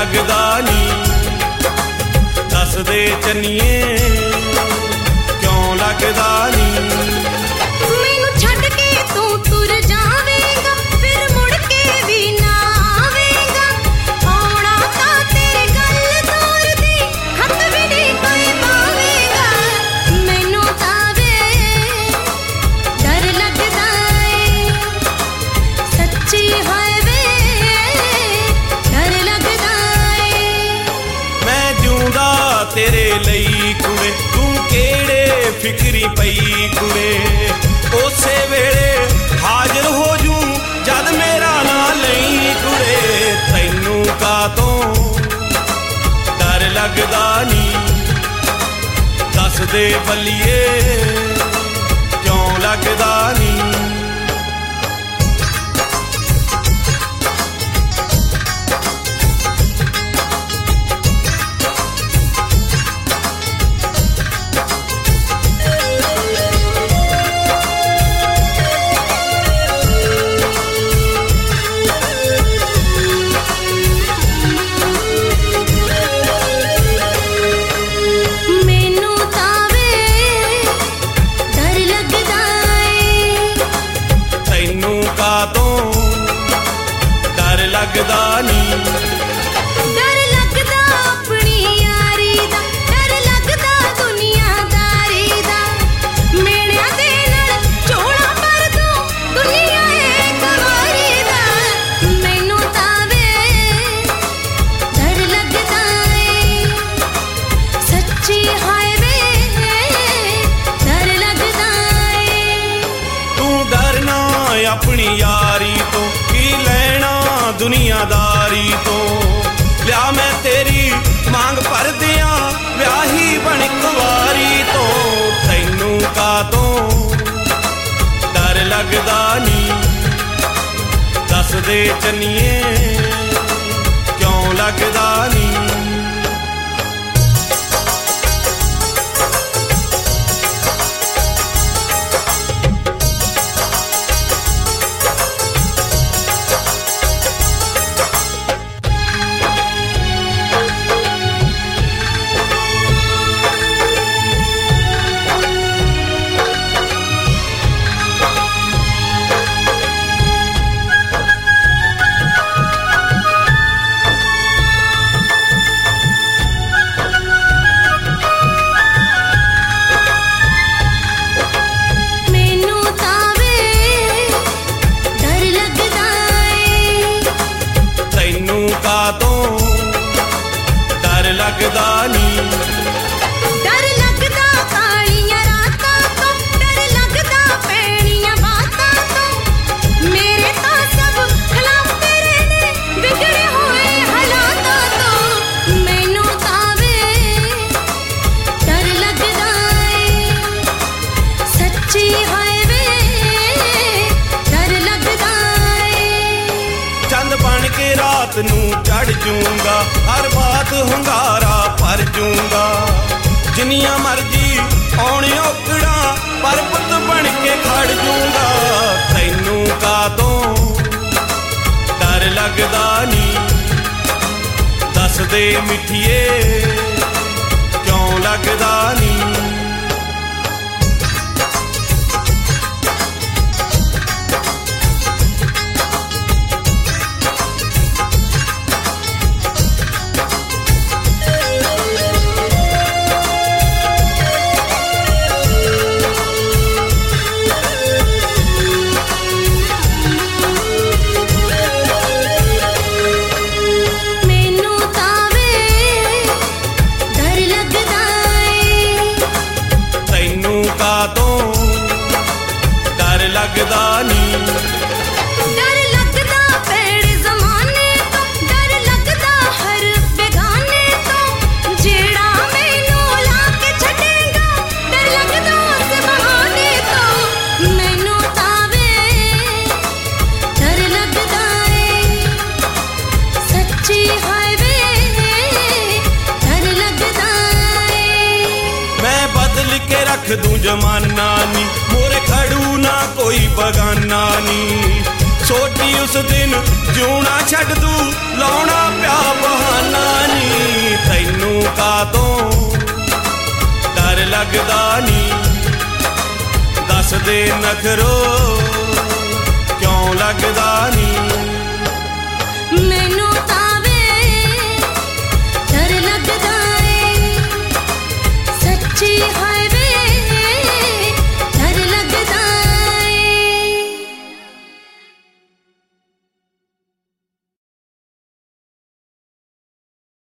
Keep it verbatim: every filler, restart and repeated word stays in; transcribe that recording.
लगदा नी दस दे चन्निए क्यों लगदा नी मैनू छड्ड के तू तुर जावेगा फिर मुड़ के भी ना आवेगा आउणा तां तेरे गल दूर दी खत भी नहीं कोई पावेगा मैनू तां वे डर लगदा ए सच्ची हाय वे डर लगदा ए मैं जिउंदा तेरे लई कुड़े तू केड़े फिक्री पई कुड़े उसे वेले हाजिर हो जूं जद मेरा ना लई कुड़े तैनू कातों डर लगदा नी दस दे बल्लिए क्यों लगदा नी मैनू तां वे डर लगदा ए तैनू कातों डर लगदा नी डर लगदा अपनी यारी दा डर लगदा दुनियादारी दा मेणिया दे नाल चोला पर तू दुनिया ए कवारी दा मैनू तां वे डर लगदा ए सच्ची हाय वे डर लगदा ए तू डरना अपनी यारी तो की लेना दुनियादारी तो लिया मैं तेरी मांग भर दिया व्याही बन कुवारी तो तैनू कातों डर लगदा नी दस दे चन्निए क्यों लगदा नी मैनू तां वे डर लगदा ए तैनू कातों डर लगदा नी डर लगदा कालियां रातां तो डर लगदा पैणियां बातां तो मेरे तां सब खिलाफ तेरे ने बिगड़े होए हालातां तो मैनू तां वे डर लगदा ए सच्ची हाय वे डर लगदा ए चंद बन के रात नू चढ़ जूंगा हर बात hungaरा भर जूंगा जिन्नियां मर्जी आउण औकड़ा पर पुत बन के खड़ जूंगा तैनू कातों डर लगदा नी दस दे मिठिए क्यों लगदा नी मैनू तां वे डर लगदा ए तैनू कातों डर लगदा नी डर लगदा पेड़ ज़माने तो डर लगदा हर बेगाने तो जेड़ा मैनू ला के छड्डेगा डर लगदा उस बहाने तो मैनू तां वे डर लगदा ए सच्ची हाय वे डर लगदा ए मैं बदल के रख दूं जमाना नी मोरे खड़ू ना कोई बगाना नी सोची उस दिन जूना छड़ दू लाउणा प्या बहाना लगदा नी दस दे नखरो क्यों लगदा नी मैनू